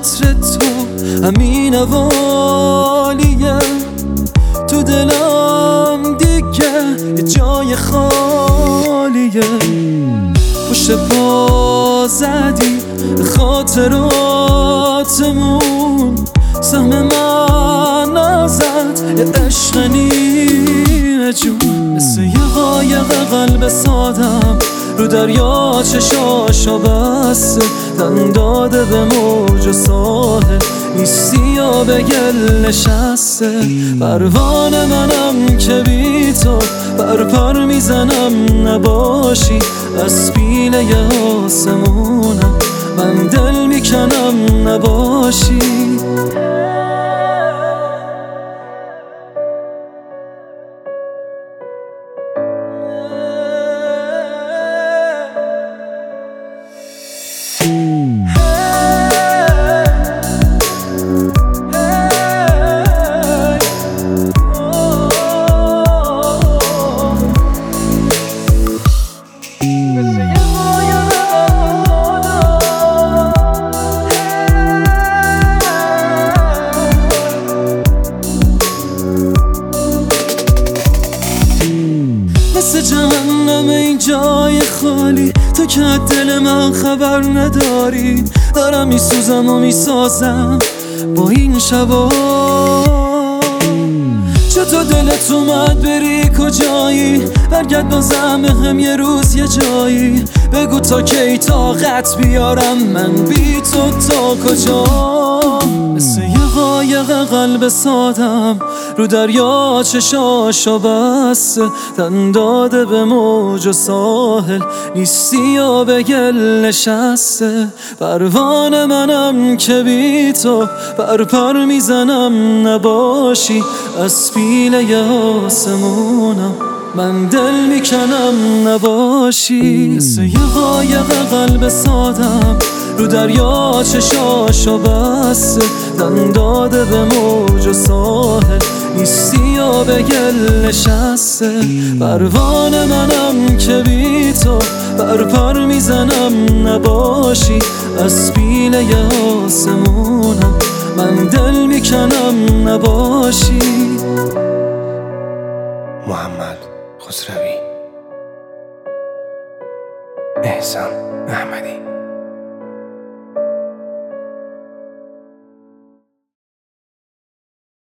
عطر تو همین اوالیه، تو دلم دیگه جای خالیه. پشت پا زدی خاطراتمون، سهم من ازت یه عشق نیمه جون. مثل یه قایق قلب سادم رو دریا چشاشو بسته، دن داده به موج و ساحل، نیستی یا به گل نشسته. پروانه منم که بی تو پر میزنم، نباشی از پیله ی آسمونم، من دل میکنم نباشی. مثل جهنم این جای خالی، تو که دل من خبر نداری، دارم میسوزم و میسازم با این شبا. چطور دلت اومد بری کجایی؟ برگرد بازم هم یه روز یه جایی، بگو تا کی طاقت بیارم من بی تو تا کجا. مثل یه قایق قلب سادم رو دریا چشاشو بسته، دن داده به موج و ساحل، نیستی یا به گل نشسته. پروانه منم که بی تو پر میزنم، نباشی از پیله ی آسمونم، من دل میکنم نباشی. مثل یه قایق قلب سادم رو دریا چشاشو بسته، دن داده به موج و ساحل، نیستی یا به گل نشسته. پروانه منم که بی تو پر میزنم، نباشی از پیله ی آسمونم، من دل میکنم نباشی. محمد خسروی، احسان احمدی.